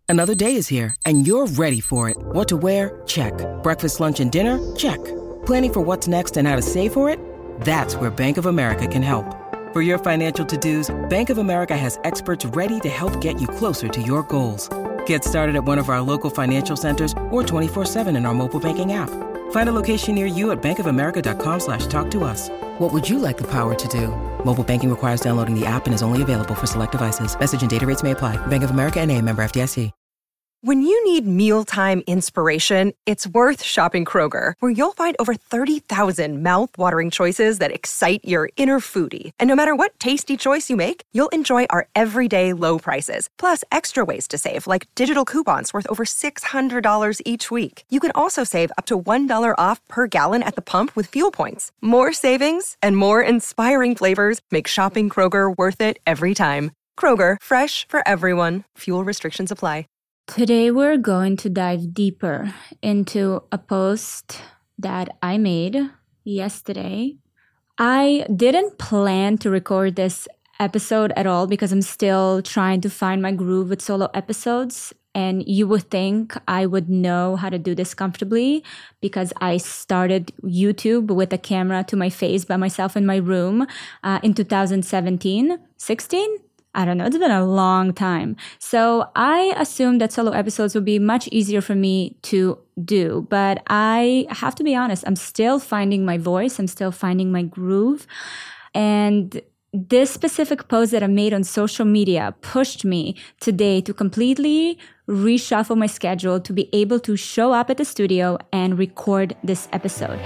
Another day is here, and you're ready for it. What to wear? Check. Breakfast, lunch, and dinner? Check. Planning for what's next and how to save for it? That's where Bank of America can help. For your financial to-dos, Bank of America has experts ready to help get you closer to your goals. Get started at one of our local financial centers or 24/7 in our mobile banking app. Find a location near you at bankofamerica.com/talktous. What would you like the power to do? Mobile banking requires downloading the app and is only available for select devices. Message and data rates may apply. Bank of America N.A., member FDIC. When you need mealtime inspiration, it's worth shopping Kroger, where you'll find over 30,000 mouth-watering choices that excite your inner foodie. And no matter what tasty choice you make, you'll enjoy our everyday low prices, plus extra ways to save, like digital coupons worth over $600 each week. You can also save up to $1 off per gallon at the pump with fuel points. More savings and more inspiring flavors make shopping Kroger worth it every time. Kroger, fresh for everyone. Fuel restrictions apply. Today we're going to dive deeper into a post that I made yesterday. I didn't plan to record this episode at all because I'm still trying to find my groove with solo episodes. And you would think I would know how to do this comfortably because I started YouTube with a camera to my face by myself in my room in 2017, 16? I don't know, it's been a long time. So I assumed that solo episodes would be much easier for me to do. But I have to be honest, I'm still finding my voice. I'm still finding my groove. And this specific post that I made on social media pushed me today to completely reshuffle my schedule to be able to show up at the studio and record this episode.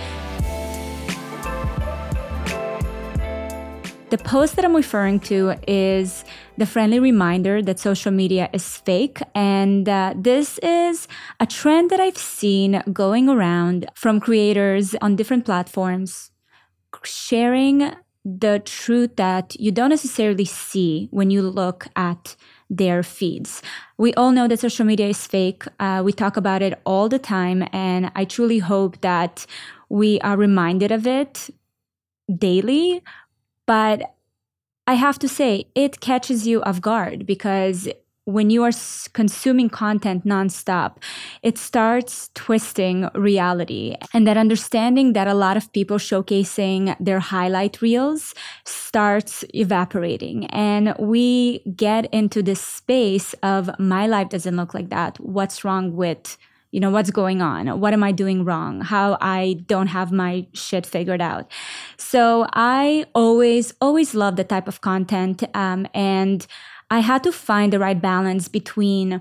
The post that I'm referring to is the friendly reminder that social media is fake. And this is a trend that I've seen going around from creators on different platforms, sharing the truth that you don't necessarily see when you look at their feeds. We all know that social media is fake. We talk about it all the time. And I truly hope that we are reminded of it daily. But I have to say, it catches you off guard because when you are consuming content nonstop, it starts twisting reality. And that understanding that a lot of people showcasing their highlight reels starts evaporating. And we get into this space of my life doesn't look like that. What's wrong with what's going on? What am I doing wrong? How I don't have my shit figured out. So I always love the type of content. And I had to find the right balance between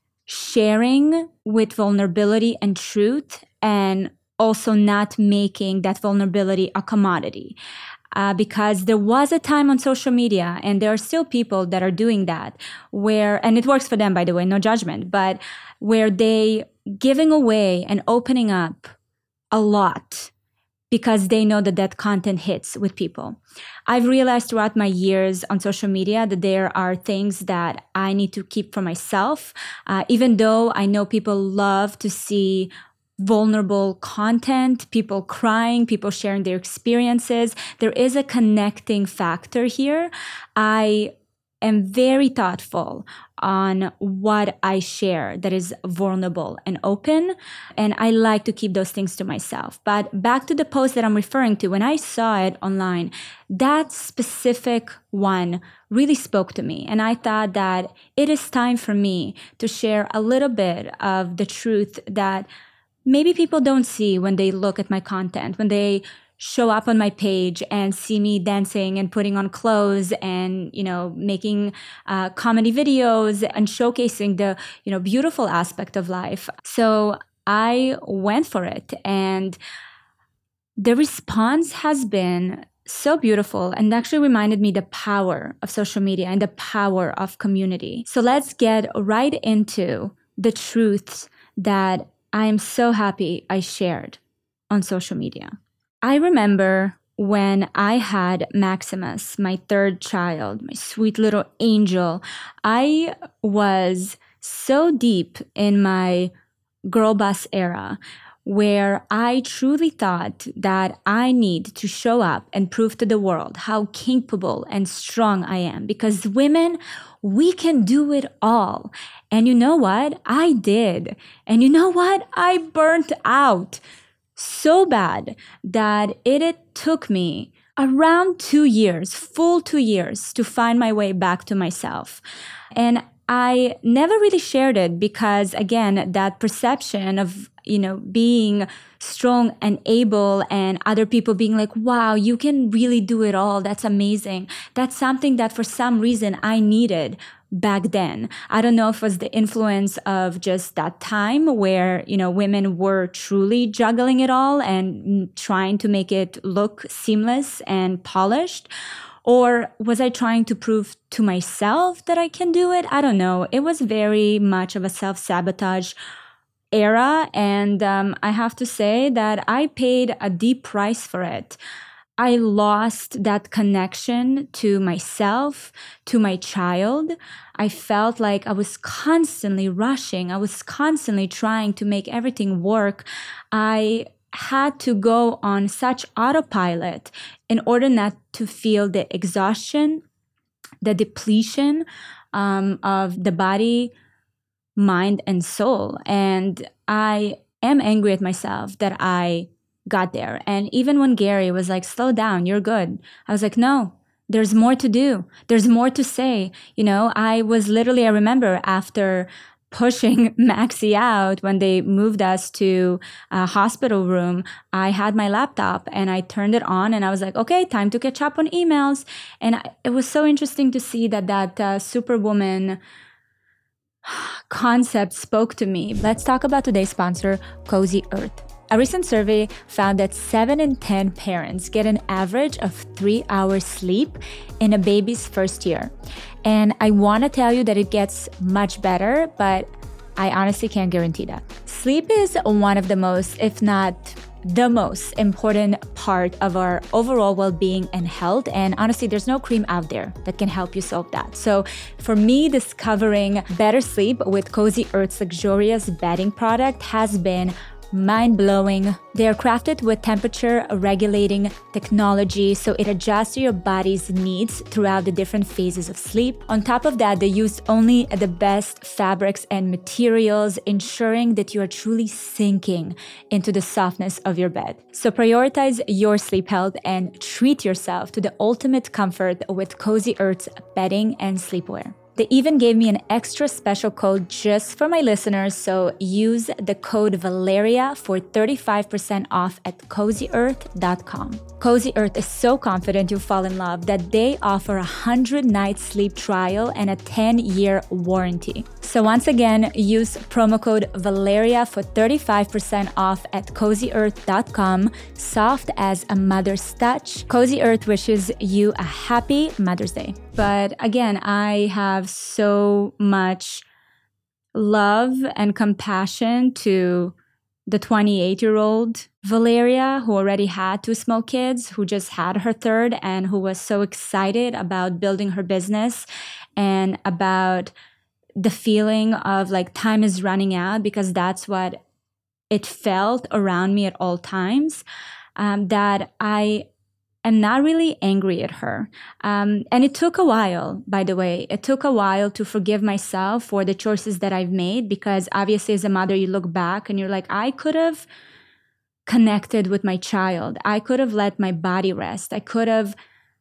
sharing with vulnerability and truth and also not making that vulnerability a commodity. Because there was a time on social media, and there are still people that are doing that, and it works for them, by the way, no judgment, but where they giving away and opening up a lot because they know that that content hits with people. I've realized throughout my years on social media that there are things that I need to keep for myself, even though I know people love to see vulnerable content, people crying, people sharing their experiences. There is a connecting factor here. I am very thoughtful on what I share that is vulnerable and open, and I like to keep those things to myself. But back to the post that I'm referring to, when I saw it online, that specific one really spoke to me, and I thought that it is time for me to share a little bit of the truth that maybe people don't see when they look at my content, when they show up on my page and see me dancing and putting on clothes and, making comedy videos and showcasing the, beautiful aspect of life. So I went for it, and the response has been so beautiful and actually reminded me the power of social media and the power of community. So let's get right into the truths that I am so happy I shared on social media. I remember when I had Maximus, my third child, my sweet little angel, I was so deep in my girl boss era where I truly thought that I need to show up and prove to the world how capable and strong I am. Because women, we can do it all. And you know what? I did. And you know what? I burnt out so bad that it took me around 2 years, full 2 years, to find my way back to myself. And I never really shared it because, again, that perception of, being strong and able and other people being like, wow, you can really do it all. That's amazing. That's something that for some reason I needed back then. I don't know if it was the influence of just that time where, women were truly juggling it all and trying to make it look seamless and polished. Or was I trying to prove to myself that I can do it? I don't know. It was very much of a self-sabotage era. And I have to say that I paid a deep price for it. I lost that connection to myself, to my child. I felt like I was constantly rushing. I was constantly trying to make everything work. I had to go on such autopilot in order not to feel the exhaustion, the depletion of the body, mind, and soul. And I am angry at myself that I got there. And even when Gary was like, slow down, you're good, I was like, no, there's more to do. There's more to say. I remember after pushing Maxie out when they moved us to a hospital room, I had my laptop and I turned it on and I was like, okay, time to catch up on emails. And it was so interesting to see that Superwoman concept spoke to me. Let's talk about today's sponsor, Cozy Earth. A recent survey found that 7 in 10 parents get an average of 3 hours sleep in a baby's first year. And I want to tell you that it gets much better, but I honestly can't guarantee that. Sleep is one of the most, if not the most important part of our overall well-being and health. And honestly, there's no cream out there that can help you solve that. So for me, discovering better sleep with Cozy Earth's luxurious bedding product has been mind-blowing. They are crafted with temperature-regulating technology, so it adjusts to your body's needs throughout the different phases of sleep. On top of that, they use only the best fabrics and materials, ensuring that you are truly sinking into the softness of your bed. So prioritize your sleep health and treat yourself to the ultimate comfort with Cozy Earth's bedding and sleepwear. They even gave me an extra special code just for my listeners, so use the code Valeria for 35% off at CozyEarth.com. Cozy Earth is so confident you'll fall in love that they offer a 100-night sleep trial and a 10-year warranty. So once again, use promo code Valeria for 35% off at CozyEarth.com. Soft as a mother's touch. Cozy Earth wishes you a happy Mother's Day. But again, I have so much love and compassion to the 28-year-old Valeria who already had 2 small kids, who just had her third, and who was so excited about building her business and about the feeling of like time is running out, because that's what it felt around me at all times, that I am not really angry at her. And it took a while, by the way. It took a while to forgive myself for the choices that I've made, because obviously as a mother, you look back and you're like, I could have connected with my child. I could have let my body rest. I could have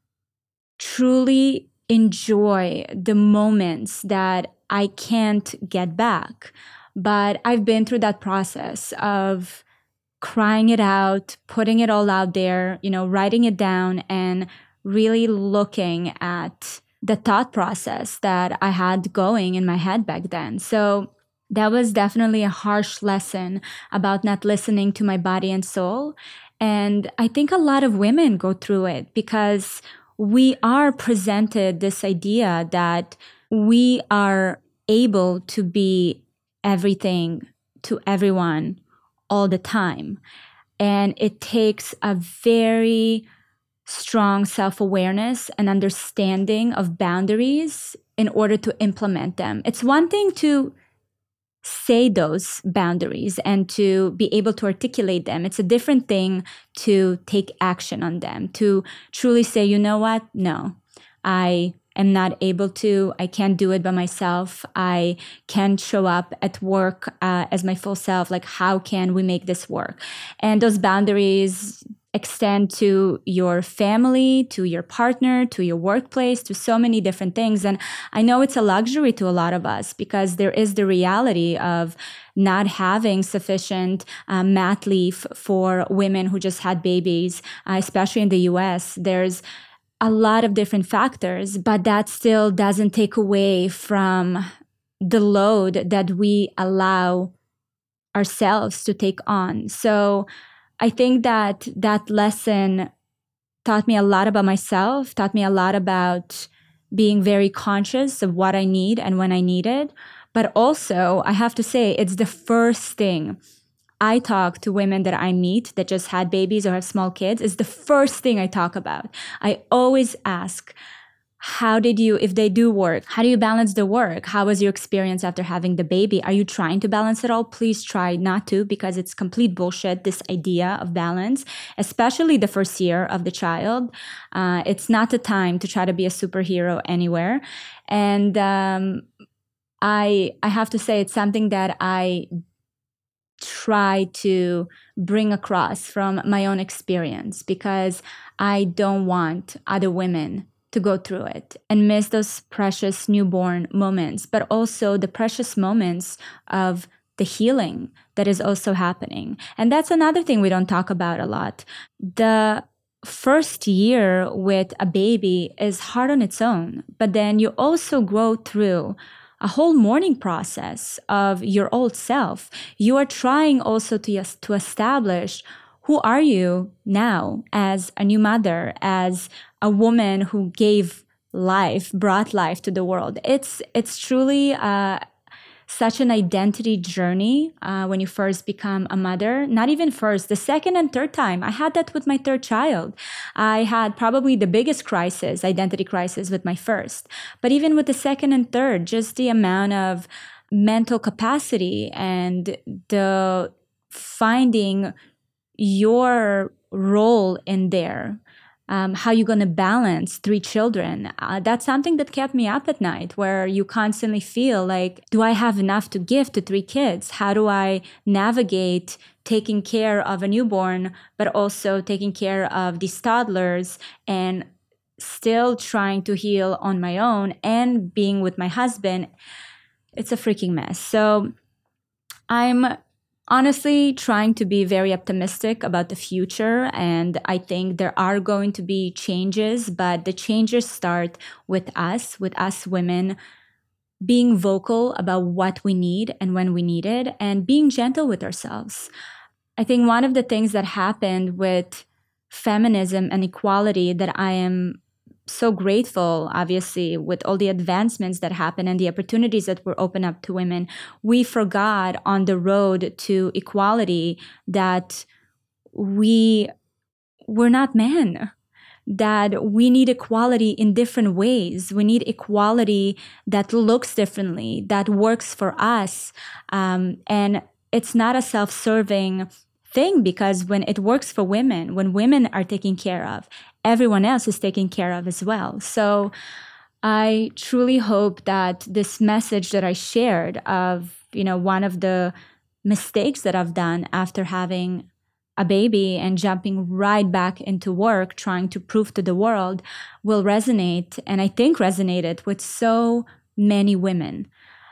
truly enjoyed the moments that I can't get back. But I've been through that process of crying it out, putting it all out there, writing it down, and really looking at the thought process that I had going in my head back then. So that was definitely a harsh lesson about not listening to my body and soul. And I think a lot of women go through it because we are presented this idea that we are able to be everything to everyone all the time. And it takes a very strong self-awareness and understanding of boundaries in order to implement them. It's one thing to say those boundaries and to be able to articulate them. It's a different thing to take action on them, to truly say, you know what? No, I am not able to. I can't do it by myself. I can't show up at work as my full self. Like, how can we make this work? And those boundaries extend to your family, to your partner, to your workplace, to so many different things. And I know it's a luxury to a lot of us because there is the reality of not having sufficient mat leave for women who just had babies, especially in the US. There's a lot of different factors, but that still doesn't take away from the load that we allow ourselves to take on. So I think that lesson taught me a lot about myself, taught me a lot about being very conscious of what I need and when I need it. But also, I have to say, it's the first thing I talk to women that I meet that just had babies or have small kids. It's the first thing I talk about. I always ask, how did you, if they do work, how do you balance the work? How was your experience after having the baby? Are you trying to balance it all? Please try not to, because it's complete bullshit, this idea of balance, especially the first year of the child. It's not the time to try to be a superhero anywhere. And I have to say, it's something that I try to bring across from my own experience, because I don't want other women to go through it and miss those precious newborn moments, but also the precious moments of the healing that is also happening. And that's another thing we don't talk about a lot. The first year with a baby is hard on its own, but then you also go through a whole mourning process of your old self. You are trying also to establish, who are you now as a new mother, as a woman who gave life, brought life to the world? It's truly such an identity journey when you first become a mother. Not even first, the second and third time. I had that with my third child. I had probably the biggest crisis, identity crisis, with my first. But even with the second and third, just the amount of mental capacity and the finding your role in there, how you're going to balance 3 children. That's something that kept me up at night, where you constantly feel like, do I have enough to give to 3 kids? How do I navigate taking care of a newborn, but also taking care of these toddlers and still trying to heal on my own and being with my husband? It's a freaking mess. So I'm honestly trying to be very optimistic about the future. And I think there are going to be changes, but the changes start with us women being vocal about what we need and when we need it, and being gentle with ourselves. I think one of the things that happened with feminism and equality that I am so grateful, obviously, with all the advancements that happen and the opportunities that were opened up to women, we forgot on the road to equality that we're not men, that we need equality in different ways. We need equality that looks differently, that works for us. And it's not a self-serving thing, because when it works for women, when women are taken care of, everyone else is taken care of as well. So I truly hope that this message that I shared of, one of the mistakes that I've done after having a baby and jumping right back into work, trying to prove to the world, will resonate, and I think resonated with so many women.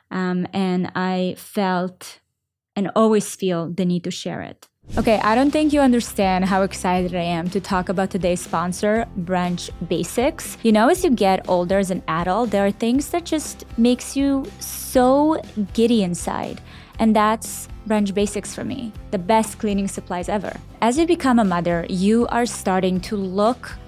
And I felt and always feel the need to share it. Okay, I don't think you understand how excited I am to talk about today's sponsor, Brunch Basics. As you get older as an adult, there are things that just makes you so giddy inside. And that's Brunch Basics for me, the best cleaning supplies ever. As you become a mother, you are starting to look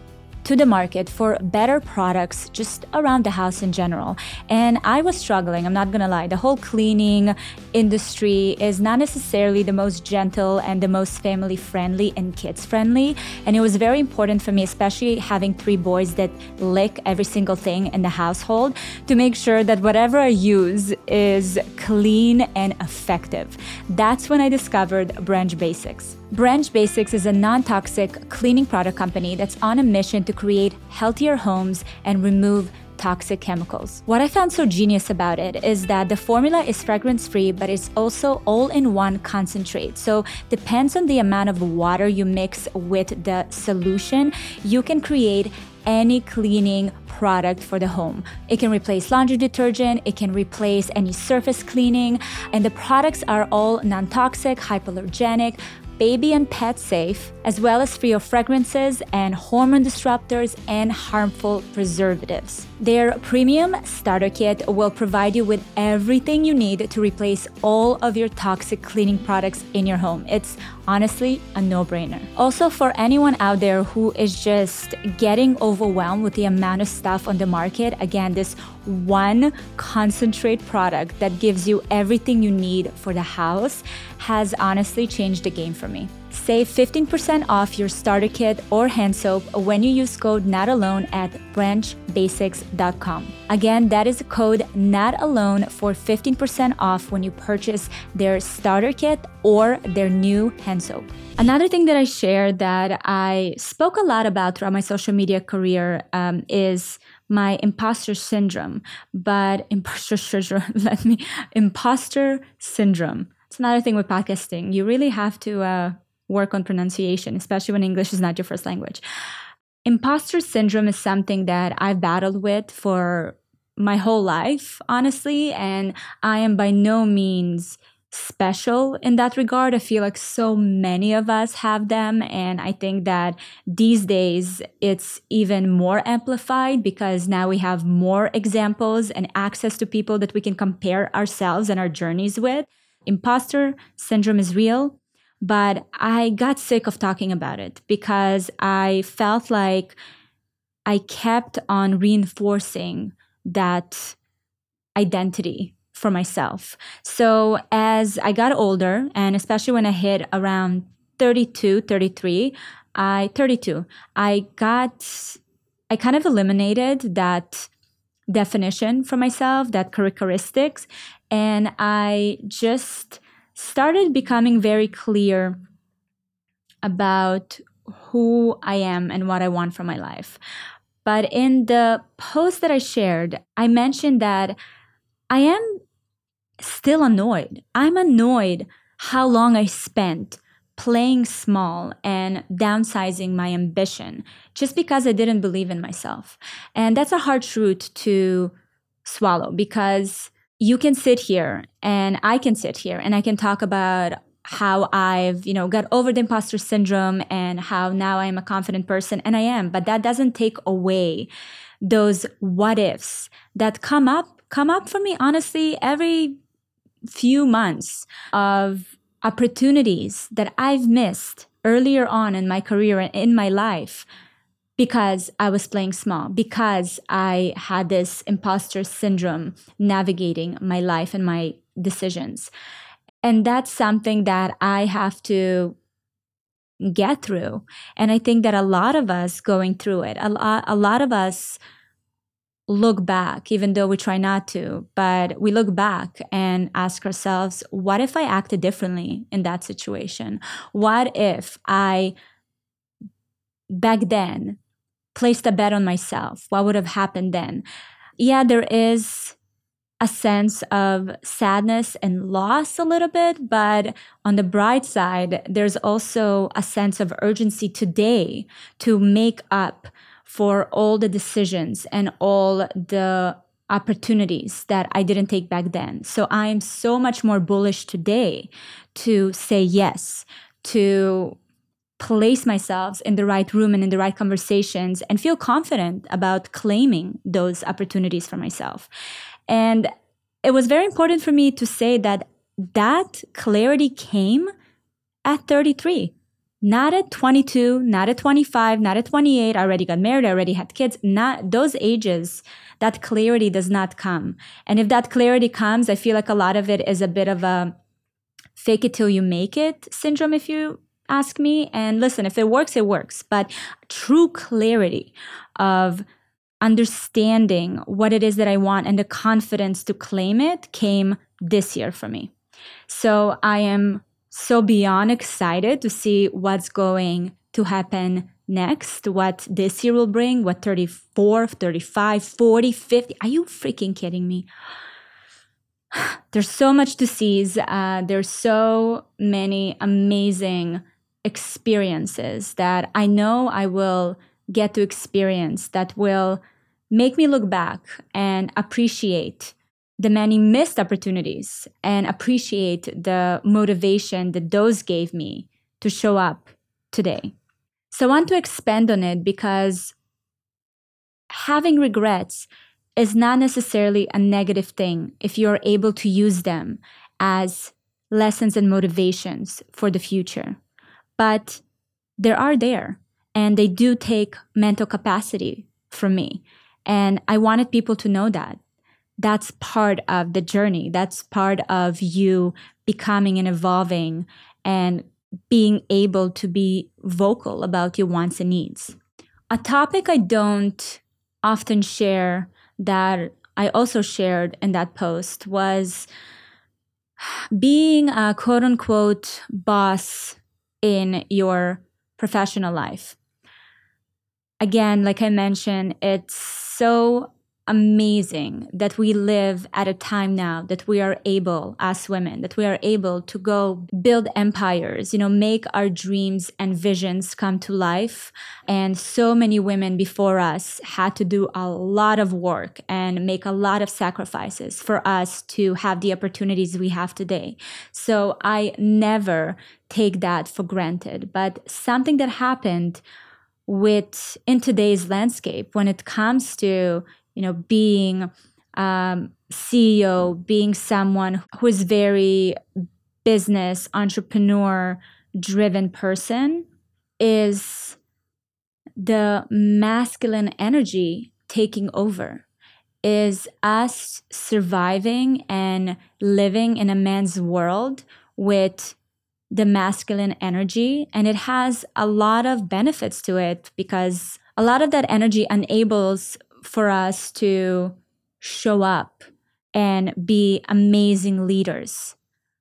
to the market for better products just around the house in general. And I was struggling, I'm not gonna lie. The whole cleaning industry is not necessarily the most gentle and the most family friendly and kids friendly. And it was very important for me, especially having 3 boys that lick every single thing in the household, to make sure that whatever I use is clean and effective. That's when I discovered Branch Basics. Branch Basics is a non-toxic cleaning product company that's on a mission to create healthier homes and remove toxic chemicals. What I found so genius about it is that the formula is fragrance-free, but it's also all-in-one concentrate. So depends on the amount of water you mix with the solution, you can create any cleaning product for the home. It can replace laundry detergent, it can replace any surface cleaning, and the products are all non-toxic, hypoallergenic, baby and pet safe, as well as free of fragrances and hormone disruptors and harmful preservatives. Their premium starter kit will provide you with everything you need to replace all of your toxic cleaning products in your home. It's honestly a no-brainer. Also, for anyone out there who is just getting overwhelmed with the amount of stuff on the market, again, this one concentrate product that gives you everything you need for the house has honestly changed the game for me. Save 15% off your starter kit or hand soap when you use code NOTALONE at branchbasics.com. Again, that is code NOTALONE for 15% off when you purchase their starter kit or their new hand soap. Another thing that I shared that I spoke a lot about throughout my social media career is my imposter syndrome. But imposter syndrome. It's another thing with podcasting. You really have to work on pronunciation, especially when English is not your first language. Imposter syndrome is something that I've battled with for my whole life, honestly, and I am by no means special in that regard. I feel like so many of us have them, and I think that these days it's even more amplified because now we have more examples and access to people that we can compare ourselves and our journeys with. Imposter syndrome is real. But I got sick of talking about it because I felt like I kept on reinforcing that identity for myself. So as I got older, and especially when I hit around 32, 33, I kind of eliminated that definition for myself, that characteristics, and I just started becoming very clear about who I am and what I want from my life. But in the post that I shared, I mentioned that I am still annoyed. I'm annoyed how long I spent playing small and downsizing my ambition just because I didn't believe in myself. And that's a hard truth to swallow because you can sit here and I can sit here and I can talk about how I've, got over the imposter syndrome and how now I am a confident person, and I am, but that doesn't take away those what ifs that come up for me, honestly, every few months of opportunities that I've missed earlier on in my career and in my life because I was playing small, because I had this imposter syndrome navigating my life and my decisions. And that's something that I have to get through. And I think that a lot of us going through it, a lot of us look back, even though we try not to, but we look back and ask ourselves, what if I acted differently in that situation? What if I, back then, placed a bet on myself? What would have happened then? Yeah, there is a sense of sadness and loss a little bit, but on the bright side, there's also a sense of urgency today to make up for all the decisions and all the opportunities that I didn't take back then. So I'm so much more bullish today to say yes, to place myself in the right room and in the right conversations and feel confident about claiming those opportunities for myself. And it was very important for me to say that clarity came at 33. Not at 22, not at 25, not at 28. I already got married, I already had kids. Not those ages, that clarity does not come. And if that clarity comes, I feel like a lot of it is a bit of a fake it till you make it syndrome, if you ask me. And listen, if it works, it works. But true clarity of understanding what it is that I want and the confidence to claim it came this year for me. So I am so beyond excited to see what's going to happen next, what this year will bring, what 34, 35, 40, 50. Are you freaking kidding me? There's so much to seize. There's so many amazing experiences that I know I will get to experience that will make me look back and appreciate the many missed opportunities and appreciate the motivation that those gave me to show up today. So I want to expand on it because having regrets is not necessarily a negative thing if you're able to use them as lessons and motivations for the future. But they are there, and they do take mental capacity from me. And I wanted people to know that. That's part of the journey. That's part of you becoming and evolving and being able to be vocal about your wants and needs. A topic I don't often share that I also shared in that post was being a quote unquote boss in your professional life. Again, like I mentioned, it's so amazing that we live at a time now that we are able, as women, that we are able to go build empires, make our dreams and visions come to life. And so many women before us had to do a lot of work and make a lot of sacrifices for us to have the opportunities we have today. So I never take that for granted. But something that happened in today's landscape when it comes to being CEO, being someone who is very business, entrepreneur driven person, is the masculine energy taking over, is us surviving and living in a man's world with the masculine energy. And it has a lot of benefits to it because a lot of that energy enables for us to show up and be amazing leaders.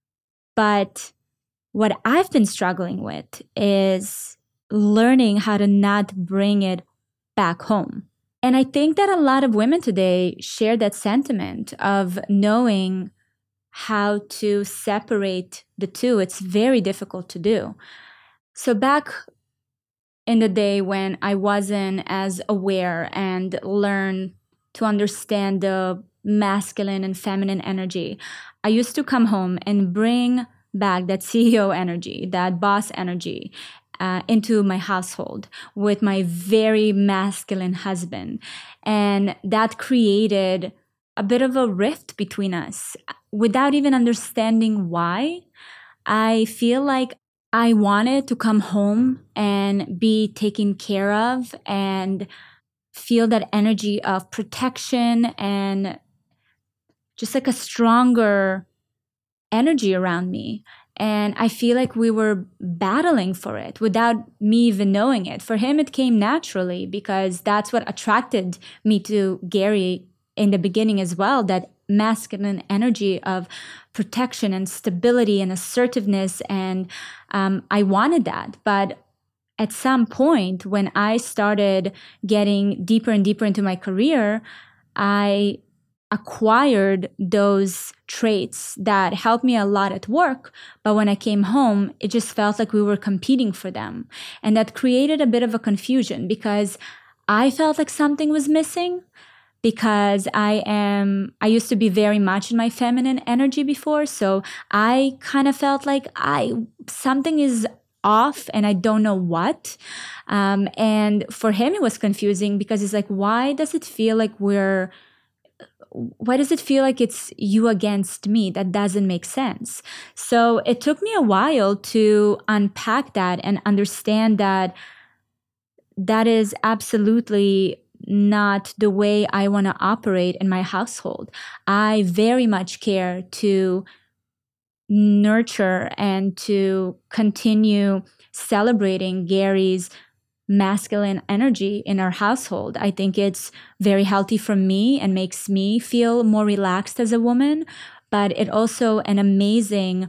But what I've been struggling with is learning how to not bring it back home. And I think that a lot of women today share that sentiment of knowing how to separate the two. It's very difficult to do. So back in the day when I wasn't as aware and learned to understand the masculine and feminine energy, I used to come home and bring back that CEO energy, that boss energy into my household with my very masculine husband. And that created a bit of a rift between us without even understanding why. I feel like I wanted to come home and be taken care of and feel that energy of protection and just like a stronger energy around me. And I feel like we were battling for it without me even knowing it. For him, it came naturally because that's what attracted me to Gary in the beginning as well, that masculine energy of protection and stability and assertiveness. And I wanted that. But at some point, when I started getting deeper and deeper into my career, I acquired those traits that helped me a lot at work. But when I came home, it just felt like we were competing for them. And that created a bit of a confusion because I felt like something was missing. Because I used to be very much in my feminine energy before. So I kind of felt like something is off and I don't know what. And for him, it was confusing because it's like, why does it feel like we're why does it feel like it's you against me? That doesn't make sense. So it took me a while to unpack that and understand that that is absolutely not the way I want to operate in my household. I very much care to nurture and to continue celebrating Gary's masculine energy in our household. I think it's very healthy for me and makes me feel more relaxed as a woman, but it also an amazing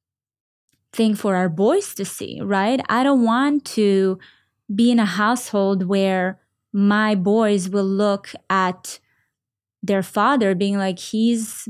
thing for our boys to see, right? I don't want to be in a household where my boys will look at their father being like, he's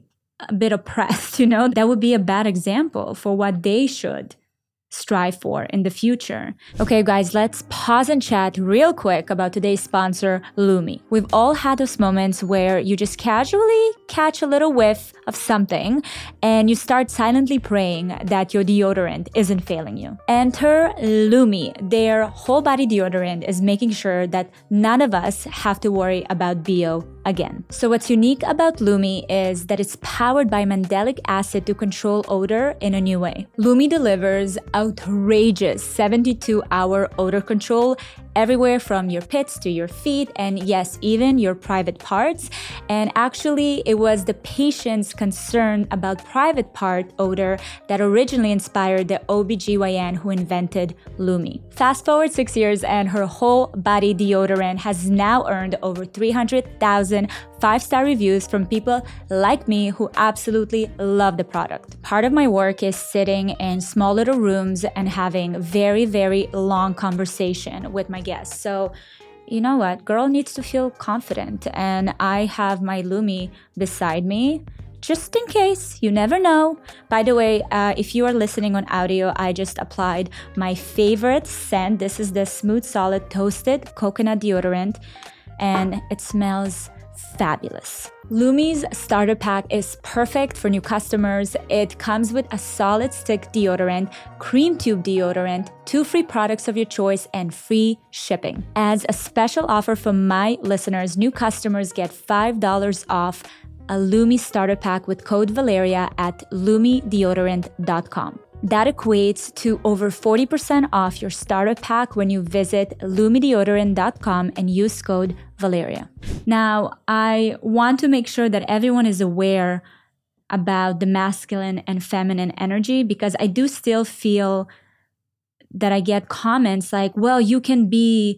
a bit oppressed, That would be a bad example for what they should strive for in the future. Okay, guys, let's pause and chat real quick about today's sponsor, Lume. We've all had those moments where you just casually catch a little whiff of something and you start silently praying that your deodorant isn't failing you. Enter Lume. Their whole body deodorant is making sure that none of us have to worry about BO again. So what's unique about Lume is that it's powered by mandelic acid to control odor in a new way. Lume delivers outrageous 72-hour odor control everywhere from your pits to your feet and yes, even your private parts. And actually, it was the patient's concern about private part odor that originally inspired the OBGYN who invented Lume. Fast forward 6 years and her whole body deodorant has now earned over 300,000 5-star reviews from people like me who absolutely love the product. Part of my work is sitting in small little rooms and having very, very long conversation with my guests. So, you know what? Girl needs to feel confident. And I have my Lume beside me just in case. You never know. By the way, if you are listening on audio, I just applied my favorite scent. This is the Smooth Solid Toasted Coconut Deodorant. And it smells fabulous. Lume's starter pack is perfect for new customers. It comes with a solid stick deodorant, cream tube deodorant, 2 free products of your choice, and free shipping. As a special offer for my listeners, new customers get $5 off a Lume starter pack with code Valeria at lumedeodorant.com. That equates to over 40% off your starter pack when you visit lumedeodorant.com and use code Valeria. Now, I want to make sure that everyone is aware about the masculine and feminine energy because I do still feel that I get comments like, well, you can be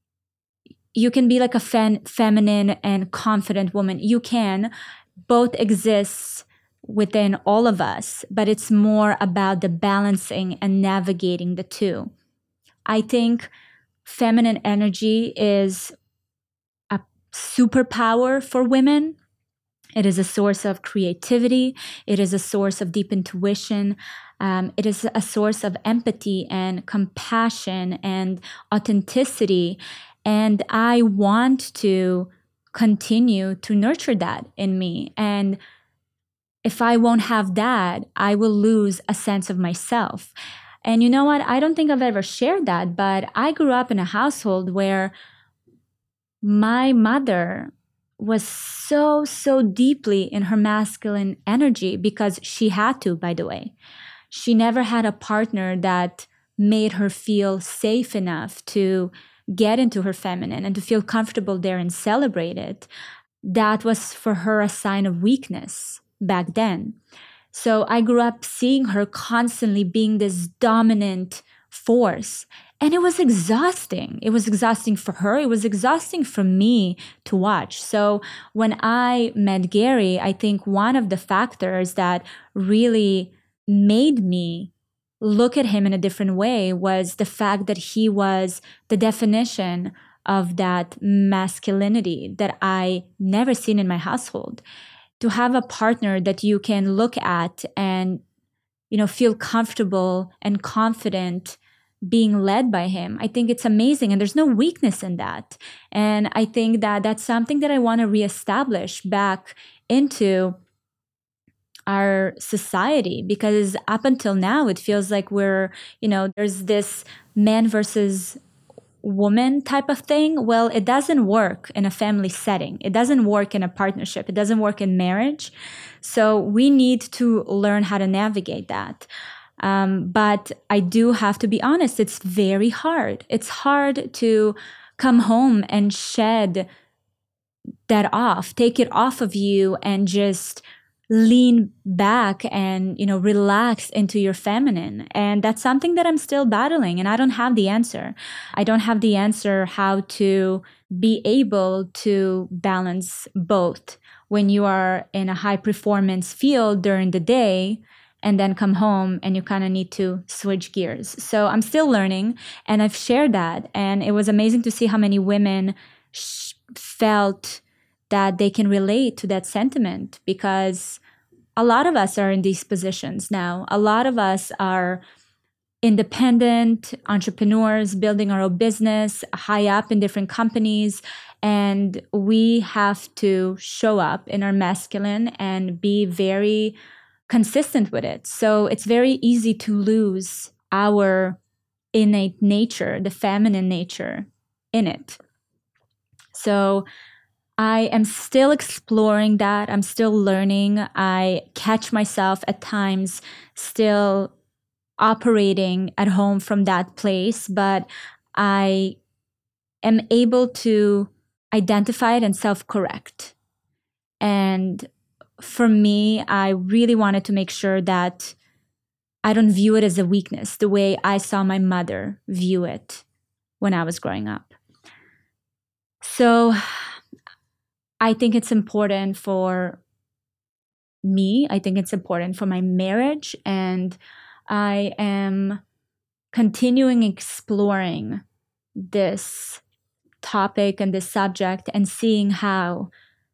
like a feminine and confident woman. You can. Both exist within all of us, but it's more about the balancing and navigating the two. I think feminine energy is a superpower for women. It is a source of creativity. It is a source of deep intuition. It is a source of empathy and compassion and authenticity. And I want to continue to nurture that in me. And if I won't have that, I will lose a sense of myself. And you know what? I don't think I've ever shared that, but I grew up in a household where my mother was so deeply in her masculine energy because she had to, by the way. She never had a partner that made her feel safe enough to get into her feminine and to feel comfortable there and celebrate it. That was for her a sign of weakness back then. So I grew up seeing her constantly being this dominant force. And it was exhausting. It was exhausting for her. It was exhausting for me to watch. So when I met Gary, I think one of the factors that really made me look at him in a different way was the fact that he was the definition of that masculinity that I never seen in my household. To have a partner that you can look at and, feel comfortable and confident being led by him. I think it's amazing. And there's no weakness in that. And I think that that's something that I want to reestablish back into our society, because up until now, it feels like there's this man versus woman type of thing, well, it doesn't work in a family setting. It doesn't work in a partnership. It doesn't work in marriage. So we need to learn how to navigate that. But I do have to be honest, it's very hard. It's hard to come home and shed that off, take it off of you and just lean back and, relax into your feminine. And that's something that I'm still battling, and I don't have the answer. I don't have the answer how to be able to balance both when you are in a high performance field during the day and then come home and you kind of need to switch gears. So I'm still learning, and I've shared that. And it was amazing to see how many women felt that they can relate to that sentiment, because a lot of us are in these positions now. A lot of us are independent entrepreneurs building our own business, high up in different companies, and we have to show up in our masculine and be very consistent with it. So it's very easy to lose our innate nature, the feminine nature in it. So I am still exploring that. I'm still learning. I catch myself at times still operating at home from that place, but I am able to identify it and self-correct. And for me, I really wanted to make sure that I don't view it as a weakness the way I saw my mother view it when I was growing up. So I think it's important for me. I think it's important for my marriage. And I am continuing exploring this topic and this subject and seeing how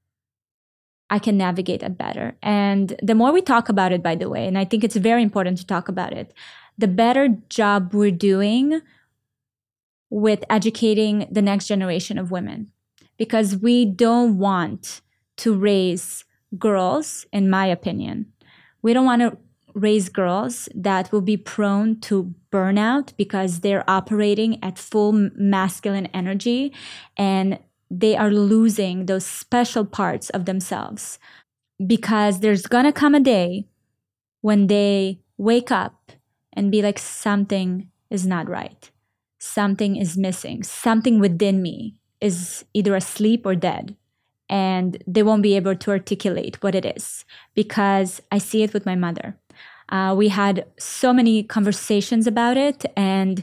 I can navigate it better. And the more we talk about it, by the way, and I think it's very important to talk about it, the better job we're doing with educating the next generation of women. Because we don't want to raise girls, in my opinion. We don't want to raise girls that will be prone to burnout because they're operating at full masculine energy and they are losing those special parts of themselves. Because there's going to come a day when they wake up and be like, something is not right. Something is missing. Something within me is either asleep or dead, and they won't be able to articulate what it is, because I see it with my mother. We had so many conversations about it, and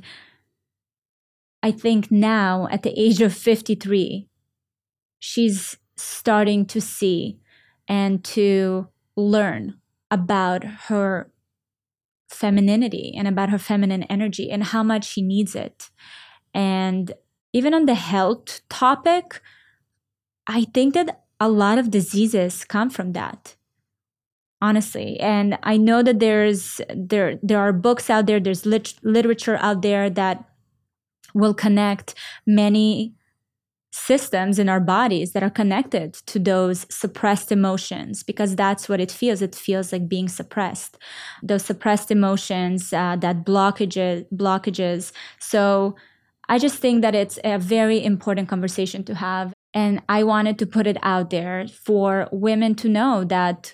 I think now at the age of 53, she's starting to see and to learn about her femininity and about her feminine energy and how much she needs it. And even on the health topic, I think that a lot of diseases come from that, honestly. And I know that there are books out there, there's literature out there that will connect many systems in our bodies that are connected to those suppressed emotions, because that's what it feels. It feels like being suppressed. Those suppressed emotions, that blockages. So I just think that it's a very important conversation to have. And I wanted to put it out there for women to know that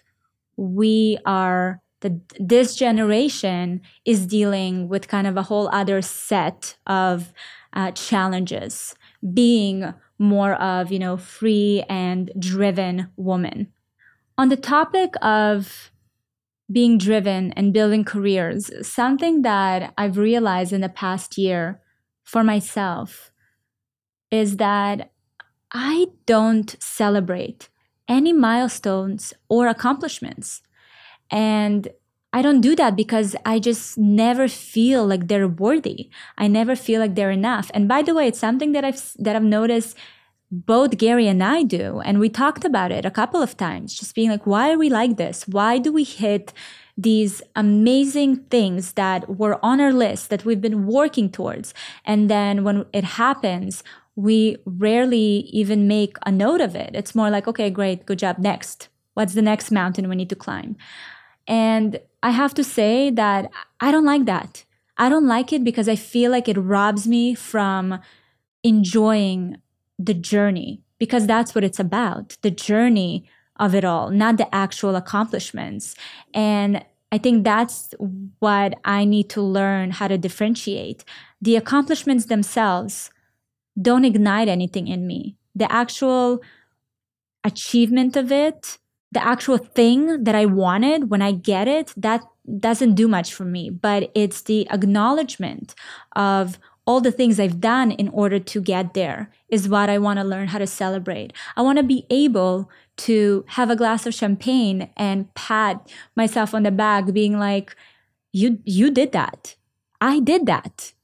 this generation is dealing with kind of a whole other set of challenges, being more of, free and driven woman. On the topic of being driven and building careers, something that I've realized in the past year for myself is that I don't celebrate any milestones or accomplishments. And I don't do that because I just never feel like they're worthy. I never feel like they're enough. And by the way, it's something that I've noticed both Gary and I do. And we talked about it a couple of times, just being like, why are we like this? Why do we hit these amazing things that were on our list that we've been working towards? And then when it happens, we rarely even make a note of it. It's more like, okay, great, good job. Next. What's the next mountain we need to climb? And I have to say that I don't like that. I don't like it because I feel like it robs me from enjoying the journey, because that's what it's about, the journey of it all, not the actual accomplishments. And I think that's what I need to learn how to differentiate. The accomplishments themselves don't ignite anything in me. The actual achievement of it, the actual thing that I wanted, when I get it, that doesn't do much for me. But it's the acknowledgement of all the things I've done in order to get there is what I want to learn how to celebrate. I want to be able to have a glass of champagne and pat myself on the back, being like, you did that. I did that,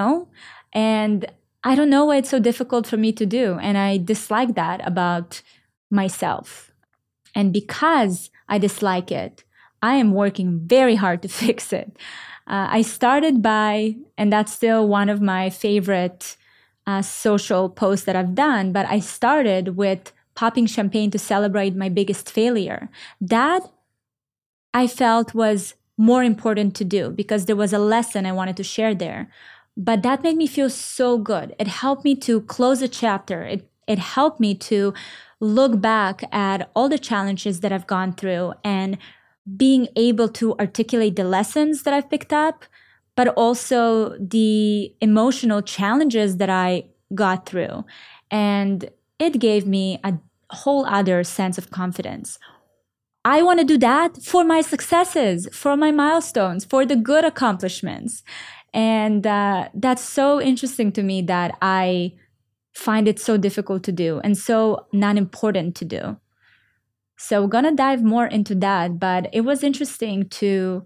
And I don't know why it's so difficult for me to do. And I dislike that about myself. And because I dislike it, I am working very hard to fix it. I started by, and that's still one of my favorite social posts that I've done, but I started with popping champagne to celebrate my biggest failure. That I felt was more important to do because there was a lesson I wanted to share there. But that made me feel so good. It helped me to close a chapter. It helped me to look back at all the challenges that I've gone through and being able to articulate the lessons that I've picked up, but also the emotional challenges that I got through. And it gave me a whole other sense of confidence. I want to do that for my successes, for my milestones, for the good accomplishments. And that's so interesting to me that I find it so difficult to do and so not important to do. So we're going to dive more into that, but it was interesting to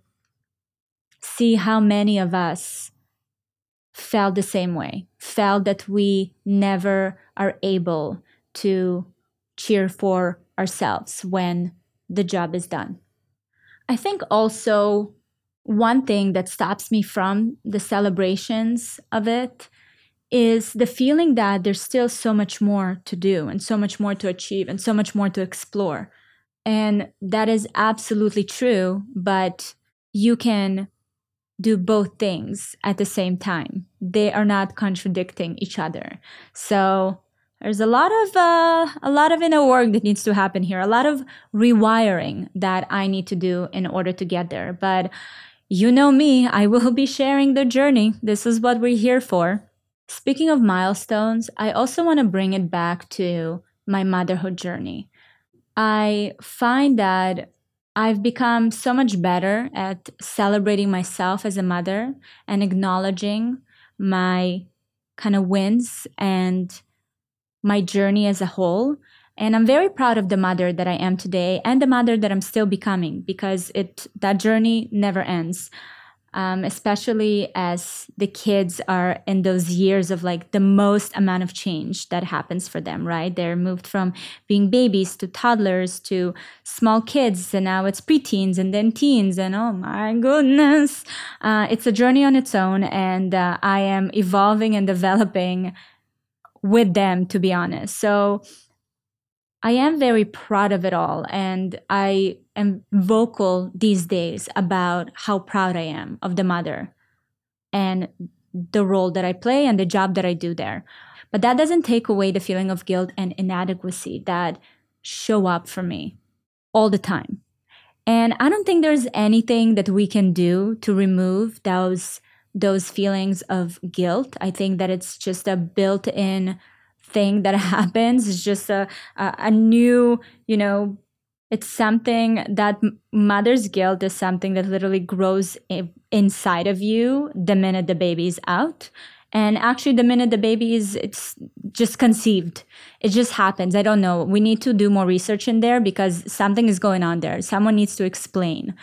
see how many of us felt the same way, felt that we never are able to cheer for ourselves when the job is done. I think also one thing that stops me from the celebrations of it is the feeling that there's still so much more to do and so much more to achieve and so much more to explore. And that is absolutely true, but you can do both things at the same time. They are not contradicting each other. So there's a lot of inner work that needs to happen here, a lot of rewiring that I need to do in order to get there. But you know me, I will be sharing the journey. This is what we're here for. Speaking of milestones, I also want to bring it back to my motherhood journey. I find that I've become so much better at celebrating myself as a mother and acknowledging my kind of wins and my journey as a whole. And I'm very proud of the mother that I am today and the mother that I'm still becoming, because that journey never ends. Especially as the kids are in those years of like the most amount of change that happens for them, right? They're moved from being babies to toddlers to small kids, and now it's preteens and then teens, and oh my goodness. It's a journey on its own, and I am evolving and developing with them, to be honest. So I am very proud of it all, and I am vocal these days about how proud I am of the mother and the role that I play and the job that I do there. But that doesn't take away the feeling of guilt and inadequacy that show up for me all the time. And I don't think there's anything that we can do to remove those feelings of guilt. I think that it's just a built-in thing that happens. It's just a new, it's something that mother's guilt is something that literally grows inside of you the minute the baby is out. And actually the minute the baby it's just conceived. It just happens. I don't know. We need to do more research in there because something is going on there. Someone needs to explain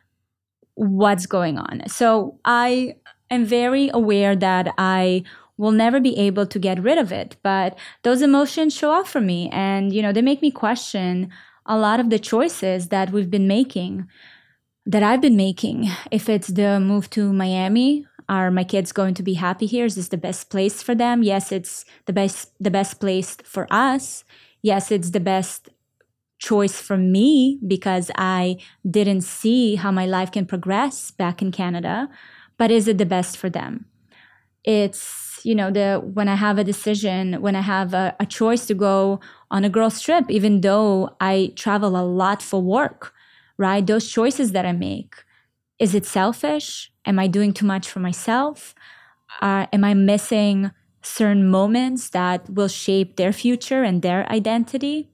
what's going on. So I am very aware that I will never be able to get rid of it. But those emotions show up for me. And, they make me question a lot of the choices that we've been making, that I've been making. If it's the move to Miami, are my kids going to be happy here? Is this the best place for them? Yes, it's the best place for us. Yes, it's the best choice for me because I didn't see how my life can progress back in Canada. But is it the best for them? It's, when I have a decision, when I have a choice to go on a girls trip, even though I travel a lot for work, right? Those choices that I make, is it selfish? Am I doing too much for myself? Am I missing certain moments that will shape their future and their identity?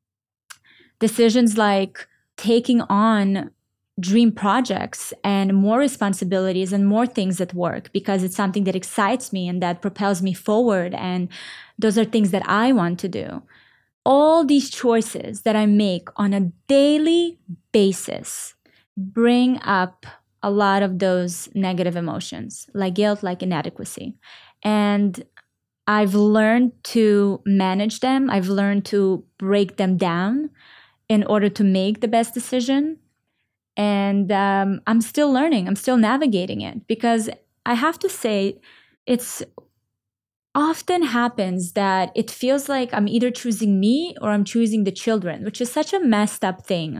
Decisions like taking on dream projects and more responsibilities and more things at work because it's something that excites me and that propels me forward. And those are things that I want to do. All these choices that I make on a daily basis bring up a lot of those negative emotions, like guilt, like inadequacy. And I've learned to manage them. I've learned to break them down in order to make the best decision. And I'm still learning. I'm still navigating it because I have to say, it's often happens that it feels like I'm either choosing me or I'm choosing the children, which is such a messed up thing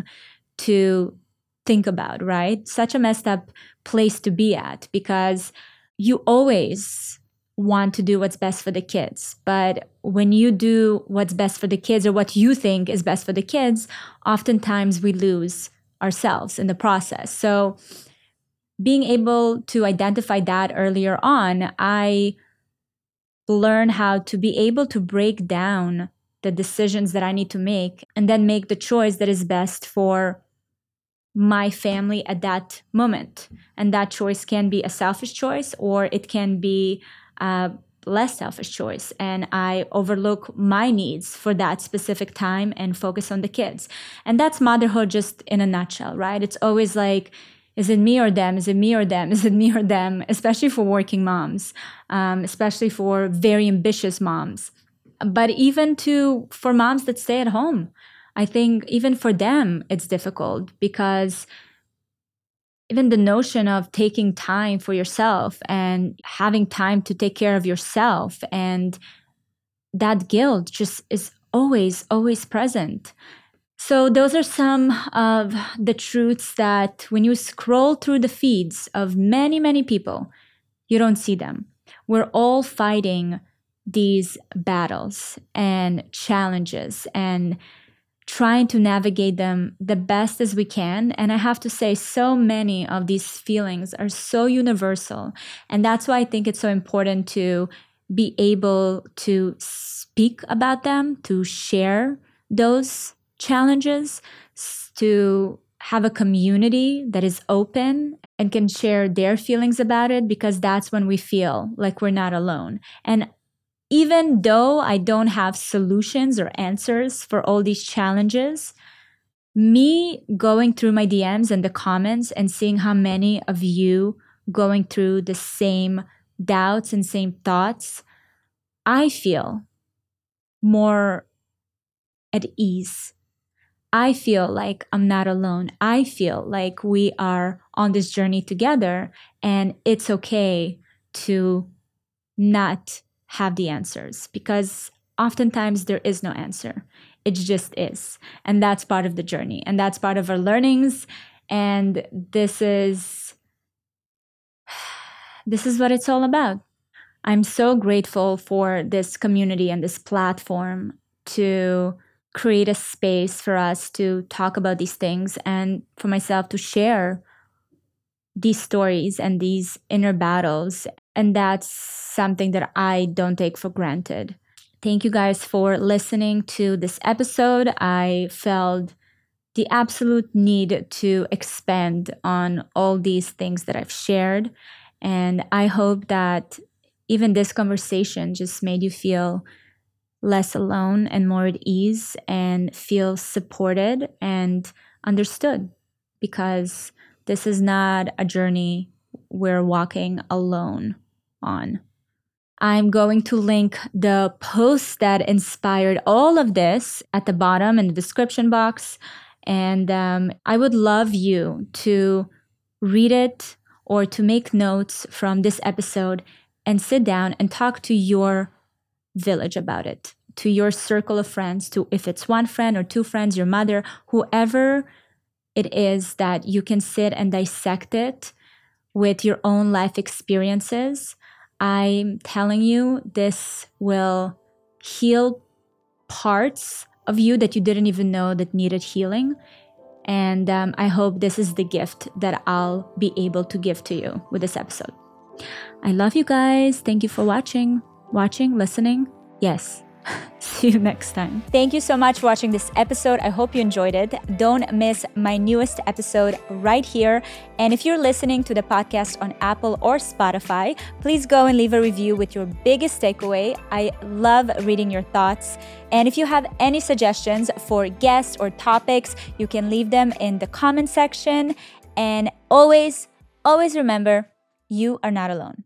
to think about, right? Such a messed up place to be at because you always want to do what's best for the kids. But when you do what's best for the kids or what you think is best for the kids, oftentimes we lose ourselves in the process. So being able to identify that earlier on, I learn how to be able to break down the decisions that I need to make and then make the choice that is best for my family at that moment. And that choice can be a selfish choice or it can be a less selfish choice. And I overlook my needs for that specific time and focus on the kids. And that's motherhood just in a nutshell, right? It's always like, is it me or them? Is it me or them? Is it me or them? Especially for working moms, especially for very ambitious moms. But even for moms that stay at home, I think even for them, it's difficult because even the notion of taking time for yourself and having time to take care of yourself and that guilt just is always, always present. So those are some of the truths that when you scroll through the feeds of many, many people, you don't see them. We're all fighting these battles and challenges and trying to navigate them the best as we can. And I have to say, so many of these feelings are so universal. And that's why I think it's so important to be able to speak about them, to share those challenges, to have a community that is open and can share their feelings about it, because that's when we feel like we're not alone. And even though I don't have solutions or answers for all these challenges, me going through my DMs and the comments and seeing how many of you going through the same doubts and same thoughts, I feel more at ease. I feel like I'm not alone. I feel like we are on this journey together, and it's okay to not have the answers, because oftentimes there is no answer. It just is. And that's part of the journey, and that's part of our learnings. And this is what it's all about. I'm so grateful for this community and this platform to create a space for us to talk about these things, and for myself to share these stories and these inner battles. And that's something that I don't take for granted. Thank you guys for listening to this episode. I felt the absolute need to expand on all these things that I've shared. And I hope that even this conversation just made you feel less alone and more at ease and feel supported and understood, because this is not a journey we're walking alone on. I'm going to link the post that inspired all of this at the bottom in the description box. And I would love you to read it or to make notes from this episode and sit down and talk to your village about it, to your circle of friends, to if it's one friend or two friends, your mother, whoever it is, that you can sit and dissect it with your own life experiences. I'm telling you, this will heal parts of you that you didn't even know that needed healing. And I hope this is the gift that I'll be able to give to you with this episode. I love you guys. Thank you for watching, listening. Yes. See you next time. Thank you so much for watching this episode. I hope you enjoyed it. Don't miss my newest episode right here. And if you're listening to the podcast on Apple or Spotify, please go and leave a review with your biggest takeaway. I love reading your thoughts. And if you have any suggestions for guests or topics, you can leave them in the comment section. And always remember, you are not alone.